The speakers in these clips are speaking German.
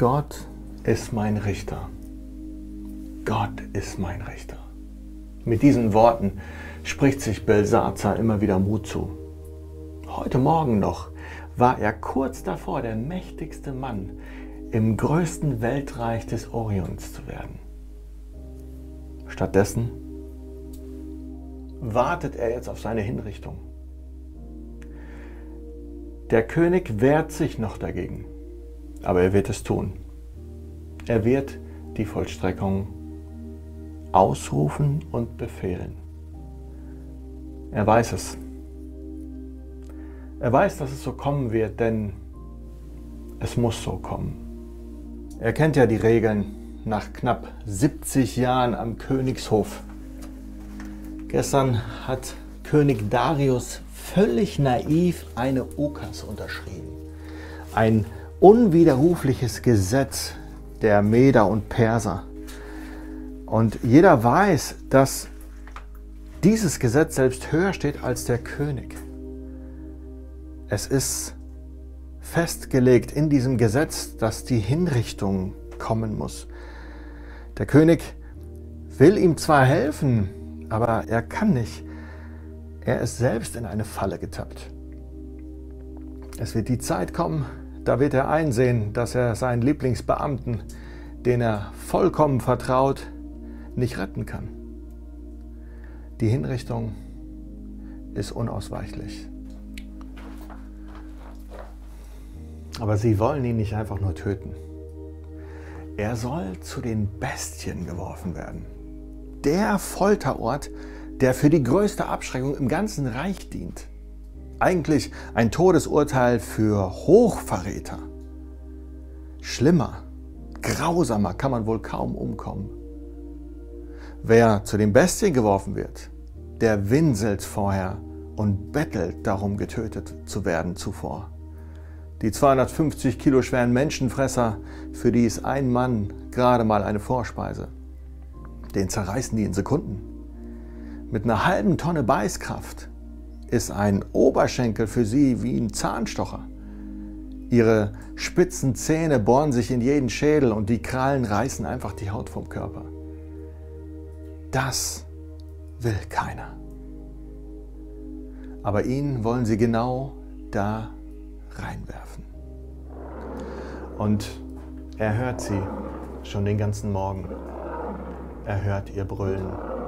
Gott ist mein Richter. Gott ist mein Richter. Mit diesen Worten spricht sich Belsazar immer wieder Mut zu. Heute Morgen noch war er kurz davor, der mächtigste Mann im größten Weltreich des Orients zu werden. Stattdessen wartet er jetzt auf seine Hinrichtung. Der König wehrt sich noch dagegen, aber er wird es tun. Er wird die Vollstreckung ausrufen und befehlen. Er weiß es. Er weiß, dass es so kommen wird, denn es muss so kommen. Er kennt ja die Regeln nach knapp 70 Jahren am Königshof. Gestern hat König Darius völlig naiv eine Ukas unterschrieben. Ein unwiderrufliches Gesetz der Meder und Perser. Und jeder weiß, dass dieses Gesetz selbst höher steht als der König. Es ist festgelegt in diesem Gesetz, dass die Hinrichtung kommen muss. Der König will ihm zwar helfen, aber er kann nicht. Er ist selbst in eine Falle getappt. Es wird die Zeit kommen, da wird er einsehen, dass er seinen Lieblingsbeamten, den er vollkommen vertraut, nicht retten kann. Die Hinrichtung ist unausweichlich. Aber sie wollen ihn nicht einfach nur töten. Er soll zu den Bestien geworfen werden. Der Folterort, der für die größte Abschreckung im ganzen Reich dient. Eigentlich ein Todesurteil für Hochverräter. Schlimmer, grausamer kann man wohl kaum umkommen. Wer zu den Bestien geworfen wird, der winselt vorher und bettelt darum, getötet zu werden zuvor. Die 250 Kilo schweren Menschenfresser, für die ist ein Mann gerade mal eine Vorspeise. Den zerreißen die in Sekunden. Mit einer halben Tonne Beißkraft ist ein Oberschenkel für sie wie ein Zahnstocher. Ihre spitzen Zähne bohren sich in jeden Schädel und die Krallen reißen einfach die Haut vom Körper. Das will keiner. Aber ihn wollen sie genau da reinwerfen. Und er hört sie schon den ganzen Morgen. Er hört ihr Brüllen.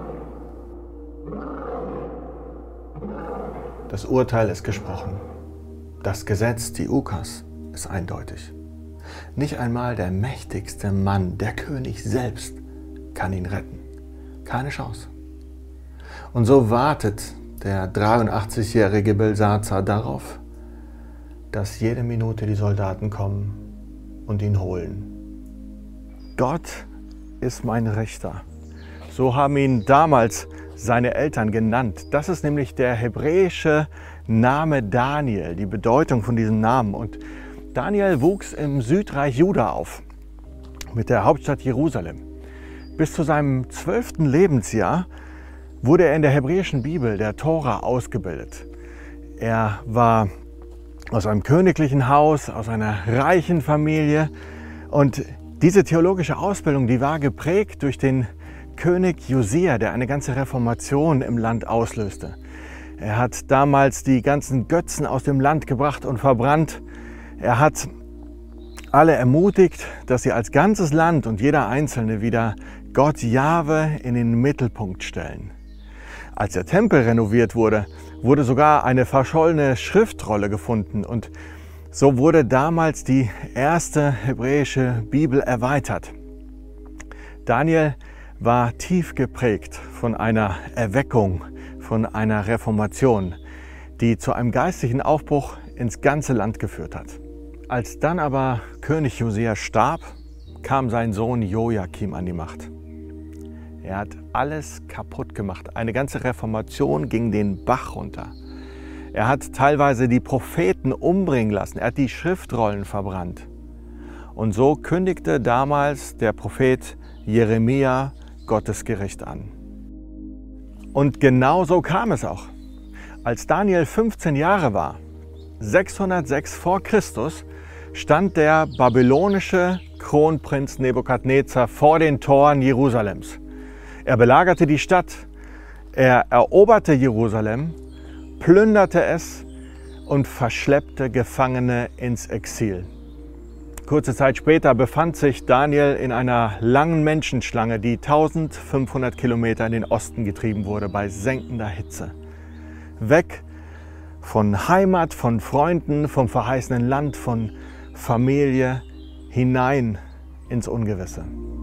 Das Urteil ist gesprochen. Das Gesetz, die Ukas, ist eindeutig. Nicht einmal der mächtigste Mann, der König selbst, kann ihn retten. Keine Chance. Und so wartet der 83-jährige Belsazar darauf, dass jede Minute die Soldaten kommen und ihn holen. Gott ist mein Richter. So haben ihn damals seine Eltern genannt. Das ist nämlich der hebräische Name Daniel, die Bedeutung von diesem Namen. Und Daniel wuchs im Südreich Juda auf, mit der Hauptstadt Jerusalem. Bis zu seinem 12. Lebensjahr wurde er in der hebräischen Bibel, der Tora, ausgebildet. Er war aus einem königlichen Haus, aus einer reichen Familie. Und diese theologische Ausbildung, die war geprägt durch den König Josia, der eine ganze Reformation im Land auslöste. Er hat damals die ganzen Götzen aus dem Land gebracht und verbrannt. Er hat alle ermutigt, dass sie als ganzes Land und jeder Einzelne wieder Gott Jahwe in den Mittelpunkt stellen. Als der Tempel renoviert wurde, wurde sogar eine verschollene Schriftrolle gefunden und so wurde damals die erste hebräische Bibel erweitert. Daniel war tief geprägt von einer Erweckung, von einer Reformation, die zu einem geistlichen Aufbruch ins ganze Land geführt hat. Als dann aber König Josia starb, kam sein Sohn Jojakim an die Macht. Er hat alles kaputt gemacht. Eine ganze Reformation ging den Bach runter. Er hat teilweise die Propheten umbringen lassen. Er hat die Schriftrollen verbrannt. Und so kündigte damals der Prophet Jeremia Gottes Gericht an. Und genau so kam es auch. Als Daniel 15 Jahre war, 606 vor Christus, stand der babylonische Kronprinz Nebukadnezar vor den Toren Jerusalems. Er belagerte die Stadt, er eroberte Jerusalem, plünderte es und verschleppte Gefangene ins Exil. Kurze Zeit später befand sich Daniel in einer langen Menschenschlange, die 1500 Kilometer in den Osten getrieben wurde, bei senkender Hitze. Weg von Heimat, von Freunden, vom verheißenen Land, von Familie, hinein ins Ungewisse.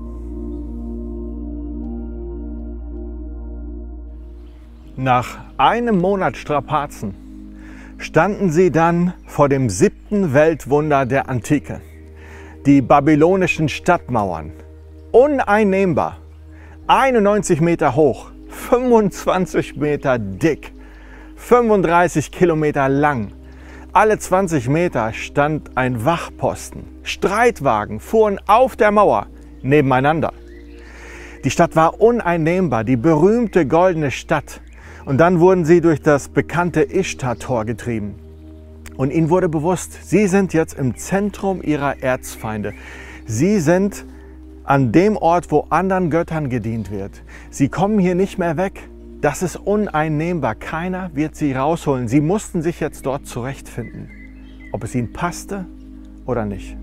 Nach einem Monat Strapazen standen sie dann vor dem 7. Weltwunder der Antike. Die babylonischen Stadtmauern, uneinnehmbar, 91 Meter hoch, 25 Meter dick, 35 Kilometer lang. Alle 20 Meter stand ein Wachposten. Streitwagen fuhren auf der Mauer nebeneinander. Die Stadt war uneinnehmbar, die berühmte goldene Stadt. Und dann wurden sie durch das bekannte Ishtar-Tor getrieben. Und ihnen wurde bewusst, sie sind jetzt im Zentrum ihrer Erzfeinde. Sie sind an dem Ort, wo anderen Göttern gedient wird. Sie kommen hier nicht mehr weg. Das ist uneinnehmbar. Keiner wird sie rausholen. Sie mussten sich jetzt dort zurechtfinden, ob es ihnen passte oder nicht.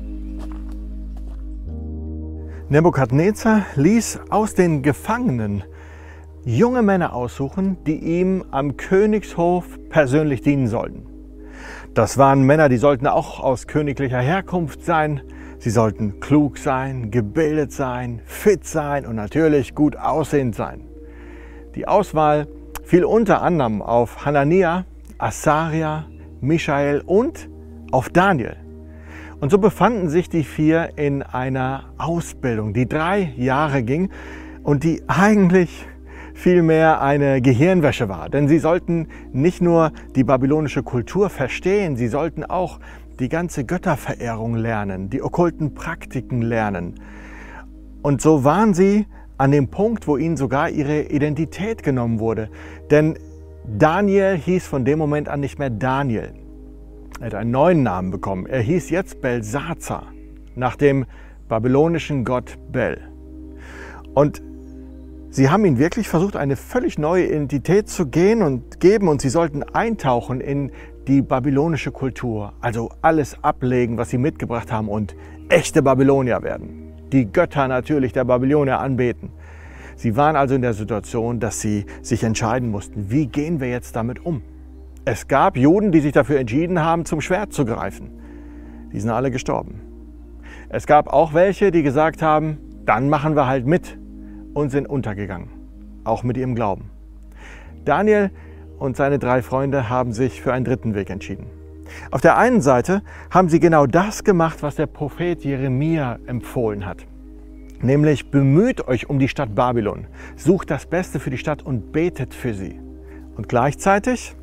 Nebukadnezar ließ aus den Gefangenen junge Männer aussuchen, die ihm am Königshof persönlich dienen sollten. Das waren Männer, die sollten auch aus königlicher Herkunft sein. Sie sollten klug sein, gebildet sein, fit sein und natürlich gut aussehend sein. Die Auswahl fiel unter anderem auf Hanania, Asaria, Michael und auf Daniel. Und so befanden sich die 4 in einer Ausbildung, die 3 Jahre ging und die eigentlich vielmehr eine Gehirnwäsche war. Denn sie sollten nicht nur die babylonische Kultur verstehen, sie sollten auch die ganze Götterverehrung lernen, die okkulten Praktiken lernen. Und so waren sie an dem Punkt, wo ihnen sogar ihre Identität genommen wurde. Denn Daniel hieß von dem Moment an nicht mehr Daniel. Er hat einen neuen Namen bekommen. Er hieß jetzt Belsazar, nach dem babylonischen Gott Bel. Und sie haben ihn wirklich versucht, eine völlig neue Identität zu geben und sie sollten eintauchen in die babylonische Kultur. Also alles ablegen, was sie mitgebracht haben und echte Babylonier werden. Die Götter natürlich der Babylonier anbeten. Sie waren also in der Situation, dass sie sich entscheiden mussten, wie gehen wir jetzt damit um? Es gab Juden, die sich dafür entschieden haben, zum Schwert zu greifen. Die sind alle gestorben. Es gab auch welche, die gesagt haben, dann machen wir halt mit. Und sind untergegangen, auch mit ihrem Glauben. Daniel und seine 3 Freunde haben sich für einen dritten Weg entschieden. Auf der einen Seite haben sie genau das gemacht, was der Prophet Jeremia empfohlen hat. Nämlich bemüht euch um die Stadt Babylon, sucht das Beste für die Stadt und betet für sie. Und gleichzeitig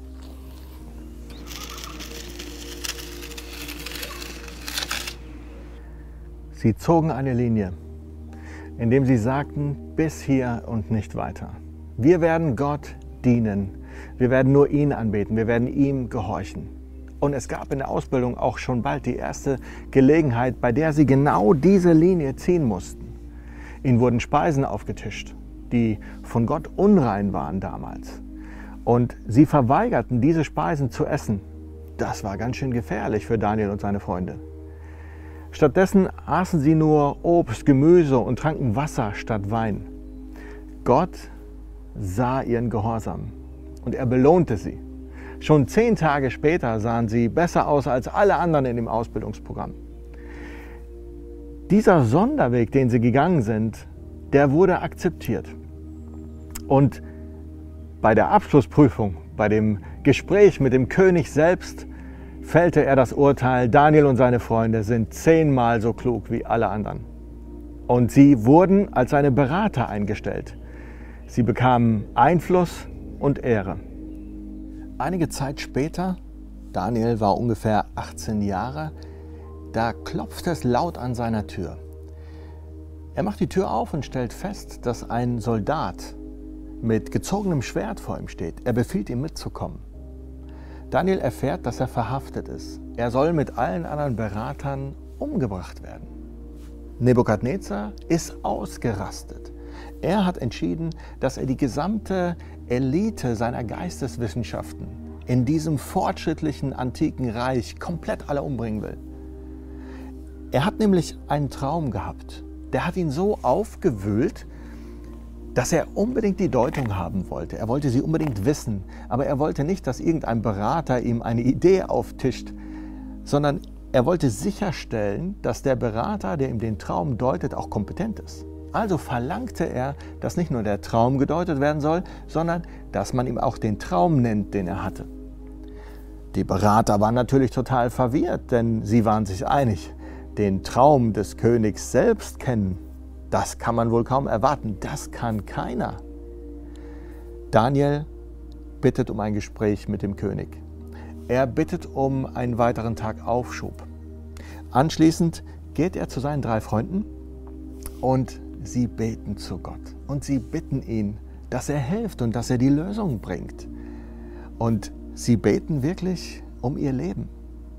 sie zogen eine Linie, indem sie sagten, bis hier und nicht weiter. Wir werden Gott dienen, wir werden nur ihn anbeten, wir werden ihm gehorchen. Und es gab in der Ausbildung auch schon bald die erste Gelegenheit, bei der sie genau diese Linie ziehen mussten. Ihnen wurden Speisen aufgetischt, die von Gott unrein waren damals. Und sie verweigerten, diese Speisen zu essen. Das war ganz schön gefährlich für Daniel und seine Freunde. Stattdessen aßen sie nur Obst, Gemüse und tranken Wasser statt Wein. Gott sah ihren Gehorsam und er belohnte sie. Schon 10 Tage später sahen sie besser aus als alle anderen in dem Ausbildungsprogramm. Dieser Sonderweg, den sie gegangen sind, der wurde akzeptiert. Und bei der Abschlussprüfung, bei dem Gespräch mit dem König selbst, fällte er das Urteil, Daniel und seine Freunde sind 10-mal so klug wie alle anderen. Und sie wurden als seine Berater eingestellt. Sie bekamen Einfluss und Ehre. Einige Zeit später, Daniel war ungefähr 18 Jahre, da klopft es laut an seiner Tür. Er macht die Tür auf und stellt fest, dass ein Soldat mit gezogenem Schwert vor ihm steht. Er befiehlt ihm mitzukommen. Daniel erfährt, dass er verhaftet ist. Er soll mit allen anderen Beratern umgebracht werden. Nebukadnezar ist ausgerastet. Er hat entschieden, dass er die gesamte Elite seiner Geisteswissenschaften in diesem fortschrittlichen antiken Reich komplett alle umbringen will. Er hat nämlich einen Traum gehabt. Der hat ihn so aufgewühlt, dass er unbedingt die Deutung haben wollte. Er wollte sie unbedingt wissen, aber er wollte nicht, dass irgendein Berater ihm eine Idee auftischt, sondern er wollte sicherstellen, dass der Berater, der ihm den Traum deutet, auch kompetent ist. Also verlangte er, dass nicht nur der Traum gedeutet werden soll, sondern dass man ihm auch den Traum nennt, den er hatte. Die Berater waren natürlich total verwirrt, denn sie waren sich einig. Den Traum des Königs selbst kennen, das kann man wohl kaum erwarten. Das kann keiner. Daniel bittet um ein Gespräch mit dem König. Er bittet um einen weiteren Tag Aufschub. Anschließend geht er zu seinen 3 Freunden und sie beten zu Gott. Und sie bitten ihn, dass er hilft und dass er die Lösung bringt. Und sie beten wirklich um ihr Leben.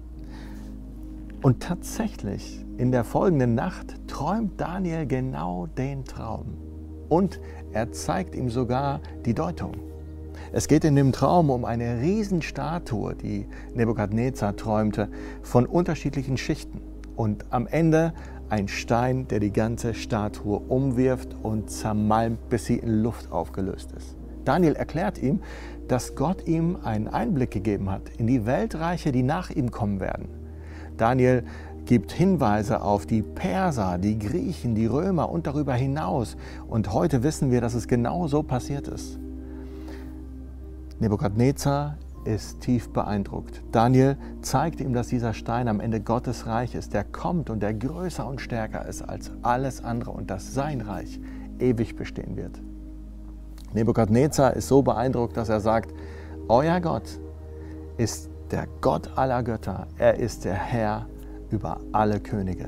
Und tatsächlich, in der folgenden Nacht träumt Daniel genau den Traum. Und er zeigt ihm sogar die Deutung. Es geht in dem Traum um eine Riesenstatue, die Nebukadnezar träumte, von unterschiedlichen Schichten. Und am Ende ein Stein, der die ganze Statue umwirft und zermalmt, bis sie in Luft aufgelöst ist. Daniel erklärt ihm, dass Gott ihm einen Einblick gegeben hat in die Weltreiche, die nach ihm kommen werden. Daniel gibt Hinweise auf die Perser, die Griechen, die Römer und darüber hinaus. Und heute wissen wir, dass es genau so passiert ist. Nebukadnezar ist tief beeindruckt. Daniel zeigt ihm, dass dieser Stein am Ende Gottes Reich ist, der kommt und der größer und stärker ist als alles andere und dass sein Reich ewig bestehen wird. Nebukadnezar ist so beeindruckt, dass er sagt, euer Gott ist der Gott aller Götter, er ist der Herr über alle Könige.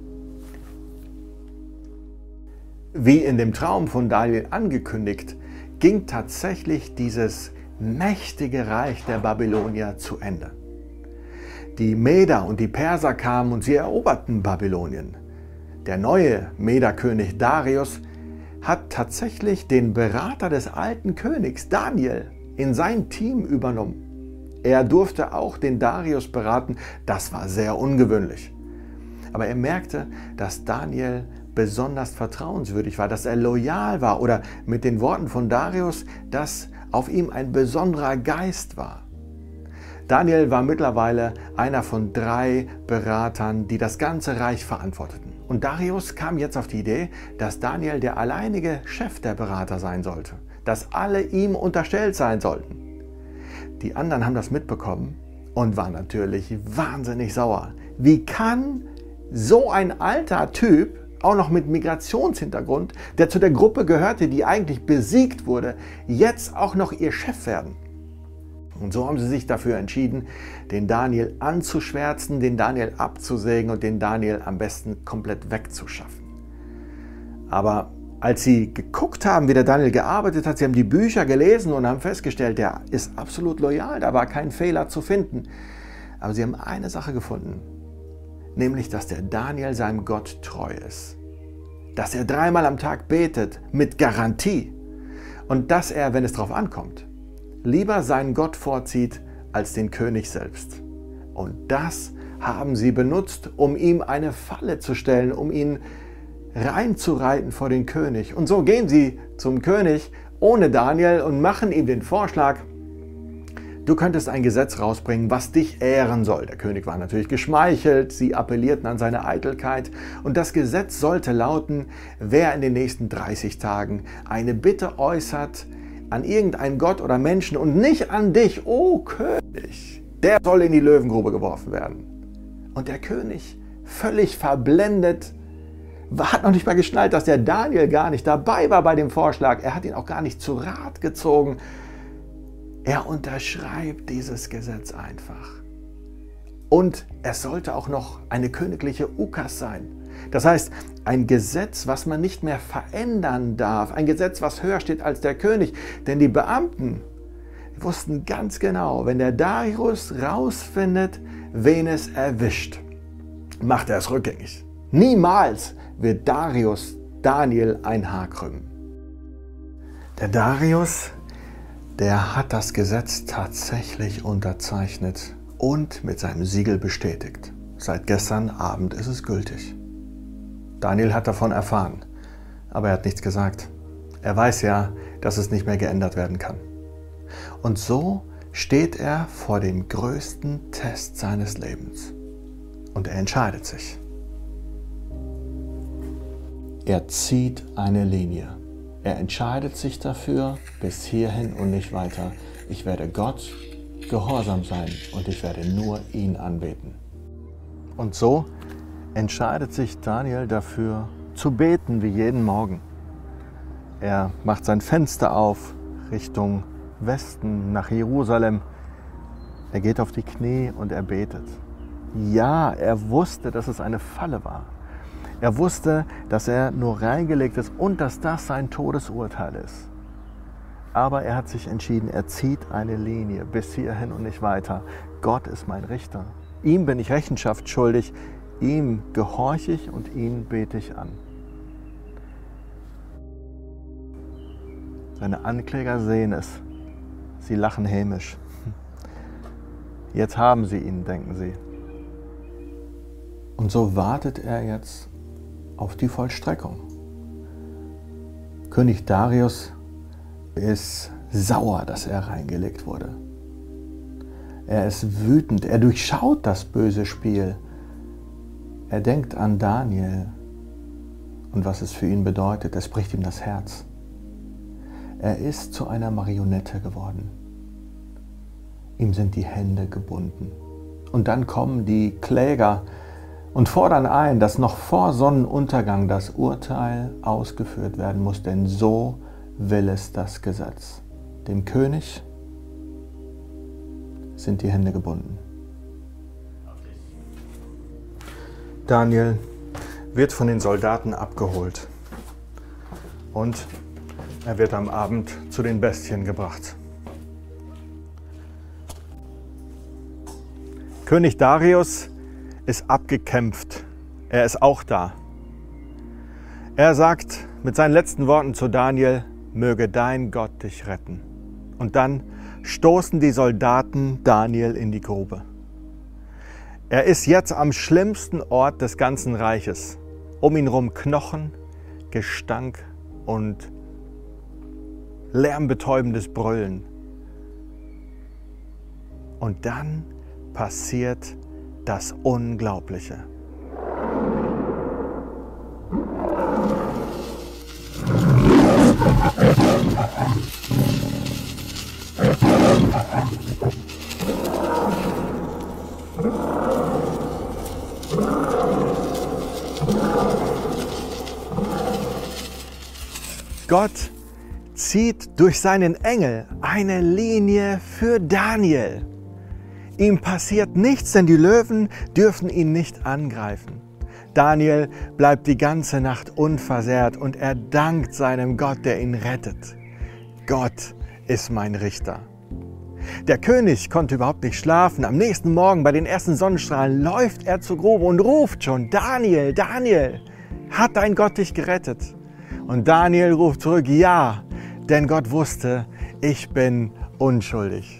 Wie in dem Traum von Daniel angekündigt, ging tatsächlich dieses mächtige Reich der Babylonier zu Ende. Die Meder und die Perser kamen und sie eroberten Babylonien. Der neue Mederkönig Darius hat tatsächlich den Berater des alten Königs Daniel in sein Team übernommen. Er durfte auch den Darius beraten, das war sehr ungewöhnlich. Aber er merkte, dass Daniel besonders vertrauenswürdig war, dass er loyal war oder mit den Worten von Darius, dass auf ihm ein besonderer Geist war. Daniel war mittlerweile einer von 3 Beratern, die das ganze Reich verantworteten. Und Darius kam jetzt auf die Idee, dass Daniel der alleinige Chef der Berater sein sollte, dass alle ihm unterstellt sein sollten. Die anderen haben das mitbekommen und waren natürlich wahnsinnig sauer. Wie kann so ein alter Typ, auch noch mit Migrationshintergrund, der zu der Gruppe gehörte, die eigentlich besiegt wurde, jetzt auch noch ihr Chef werden? Und so haben sie sich dafür entschieden, den Daniel anzuschwärzen, den Daniel abzusägen und den Daniel am besten komplett wegzuschaffen. Aber als sie geguckt haben, wie der Daniel gearbeitet hat, sie haben die Bücher gelesen und haben festgestellt, der ist absolut loyal, da war kein Fehler zu finden. Aber sie haben eine Sache gefunden, nämlich, dass der Daniel seinem Gott treu ist. Dass er 3-mal am Tag betet, mit Garantie. Und dass er, wenn es darauf ankommt, lieber seinen Gott vorzieht als den König selbst. Und das haben sie benutzt, um ihm eine Falle zu stellen, um ihn reinzureiten vor den König. Und so gehen sie zum König ohne Daniel und machen ihm den Vorschlag, du könntest ein Gesetz rausbringen, was dich ehren soll. Der König war natürlich geschmeichelt, sie appellierten an seine Eitelkeit und das Gesetz sollte lauten, wer in den nächsten 30 Tagen eine Bitte äußert an irgendeinen Gott oder Menschen und nicht an dich, o König, der soll in die Löwengrube geworfen werden. Und der König, völlig verblendet, hat noch nicht mal geschnallt, dass der Daniel gar nicht dabei war bei dem Vorschlag. Er hat ihn auch gar nicht zu Rat gezogen. Er unterschreibt dieses Gesetz einfach. Und es sollte auch noch eine königliche Ukas sein. Das heißt, ein Gesetz, was man nicht mehr verändern darf. Ein Gesetz, was höher steht als der König. Denn die Beamten, Die wussten ganz genau, wenn der Darius rausfindet, wen es erwischt, macht er es rückgängig. Niemals wird Darius Daniel ein Haar krümmen. Der Darius, der hat das Gesetz tatsächlich unterzeichnet und mit seinem Siegel bestätigt. Seit gestern Abend ist es gültig. Daniel hat davon erfahren, aber er hat nichts gesagt. Er weiß ja, dass es nicht mehr geändert werden kann. Und so steht er vor dem größten Test seines Lebens. Und er entscheidet sich. Er zieht eine Linie. Er entscheidet sich dafür, bis hierhin und nicht weiter. Ich werde Gott gehorsam sein und ich werde nur ihn anbeten. Und so entscheidet sich Daniel dafür, zu beten wie jeden Morgen. Er macht sein Fenster auf Richtung Westen nach Jerusalem. Er geht auf die Knie und er betet. Ja, er wusste, dass es eine Falle war. Er wusste, dass er nur reingelegt ist und dass das sein Todesurteil ist. Aber er hat sich entschieden, er zieht eine Linie bis hierhin und nicht weiter. Gott ist mein Richter. Ihm bin ich Rechenschaft schuldig. Ihm gehorche ich und ihn bete ich an. Seine Ankläger sehen es. Sie lachen hämisch. Jetzt haben sie ihn, denken sie. Und so wartet er jetzt auf die Vollstreckung. König Darius ist sauer, dass er reingelegt wurde. Er ist wütend, er durchschaut das böse Spiel. Er denkt an Daniel und was es für ihn bedeutet. Es bricht ihm das Herz. Er ist zu einer Marionette geworden. Ihm sind die Hände gebunden. Und dann kommen die Kläger und fordern ein, dass noch vor Sonnenuntergang das Urteil ausgeführt werden muss, denn so will es das Gesetz. Dem König sind die Hände gebunden. Daniel wird von den Soldaten abgeholt und er wird am Abend zu den Bestien gebracht. König Darius ist abgekämpft. Er ist auch da. Er sagt mit seinen letzten Worten zu Daniel: Möge dein Gott dich retten. Und dann stoßen die Soldaten Daniel in die Grube. Er ist jetzt am schlimmsten Ort des ganzen Reiches. Um ihn herum Knochen, Gestank und lärmbetäubendes Brüllen. Und dann passiert das Unglaubliche. Gott zieht durch seinen Engel eine Linie für Daniel. Ihm passiert nichts, denn die Löwen dürfen ihn nicht angreifen. Daniel bleibt die ganze Nacht unversehrt und er dankt seinem Gott, der ihn rettet. Gott ist mein Richter. Der König konnte überhaupt nicht schlafen. Am nächsten Morgen bei den ersten Sonnenstrahlen läuft er zur Grube und ruft schon: Daniel, Daniel, hat dein Gott dich gerettet? Und Daniel ruft zurück: Ja, denn Gott wusste, ich bin unschuldig.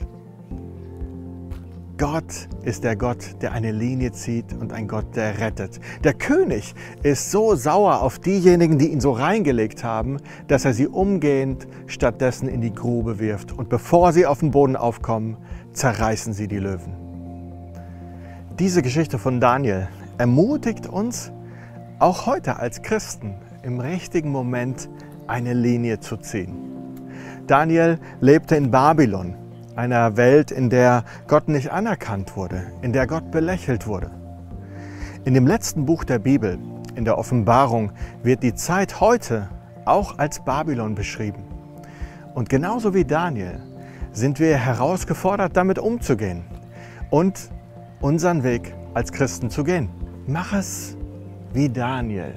Gott ist der Gott, der eine Linie zieht und ein Gott, der rettet. Der König ist so sauer auf diejenigen, die ihn so reingelegt haben, dass er sie umgehend stattdessen in die Grube wirft. Und bevor sie auf den Boden aufkommen, zerreißen sie die Löwen. Diese Geschichte von Daniel ermutigt uns, auch heute als Christen im richtigen Moment eine Linie zu ziehen. Daniel lebte in Babylon, einer Welt, in der Gott nicht anerkannt wurde, in der Gott belächelt wurde. In dem letzten Buch der Bibel, in der Offenbarung, wird die Zeit heute auch als Babylon beschrieben. Und genauso wie Daniel sind wir herausgefordert, damit umzugehen und unseren Weg als Christen zu gehen. Mach es wie Daniel.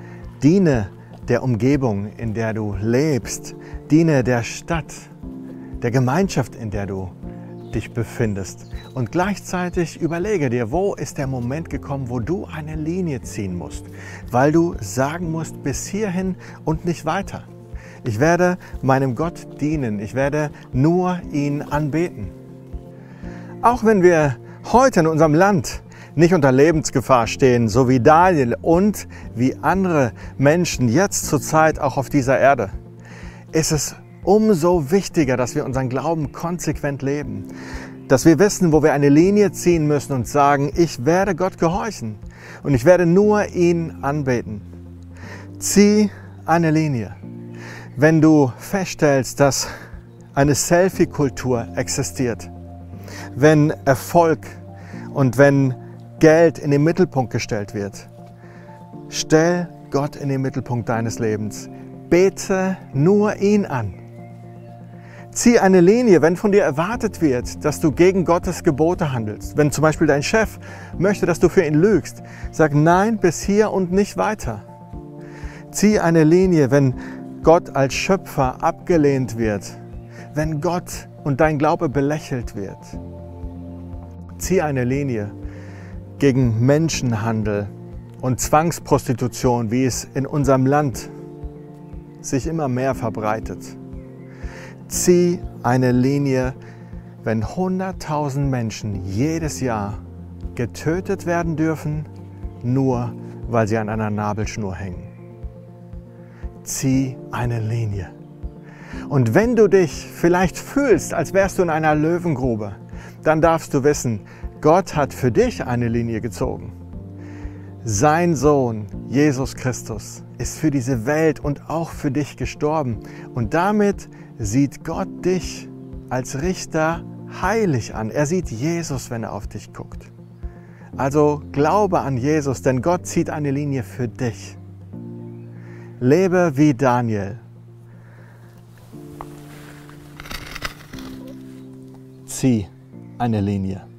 Diene der Umgebung, in der du lebst. Diene der Stadt. der Gemeinschaft, in der du dich befindest. Und gleichzeitig überlege dir, wo ist der Moment gekommen, wo du eine Linie ziehen musst, weil du sagen musst, bis hierhin und nicht weiter. Ich werde meinem Gott dienen, ich werde nur ihn anbeten. Auch wenn wir heute in unserem Land nicht unter Lebensgefahr stehen, so wie Daniel und wie andere Menschen jetzt zur Zeit auch auf dieser Erde, ist es umso wichtiger, dass wir unseren Glauben konsequent leben. Dass wir wissen, wo wir eine Linie ziehen müssen und sagen, ich werde Gott gehorchen und ich werde nur ihn anbeten. Zieh eine Linie. Wenn du feststellst, dass eine Selfie-Kultur existiert, wenn Erfolg und wenn Geld in den Mittelpunkt gestellt wird, stell Gott in den Mittelpunkt deines Lebens. Bete nur ihn an. Zieh eine Linie, wenn von dir erwartet wird, dass du gegen Gottes Gebote handelst. Wenn zum Beispiel dein Chef möchte, dass du für ihn lügst, sag nein, bis hier und nicht weiter. Zieh eine Linie, wenn Gott als Schöpfer abgelehnt wird, wenn Gott und dein Glaube belächelt wird. Zieh eine Linie gegen Menschenhandel und Zwangsprostitution, wie es in unserem Land sich immer mehr verbreitet. Zieh eine Linie, wenn 100.000 Menschen jedes Jahr getötet werden dürfen, nur weil sie an einer Nabelschnur hängen. Zieh eine Linie. Und wenn du dich vielleicht fühlst, als wärst du in einer Löwengrube, dann darfst du wissen, Gott hat für dich eine Linie gezogen. Sein Sohn, Jesus Christus, ist für diese Welt und auch für dich gestorben. Und damit sieht Gott dich als Richter heilig an. Er sieht Jesus, wenn er auf dich guckt. Also glaube an Jesus, denn Gott zieht eine Linie für dich. Lebe wie Daniel. Zieh eine Linie.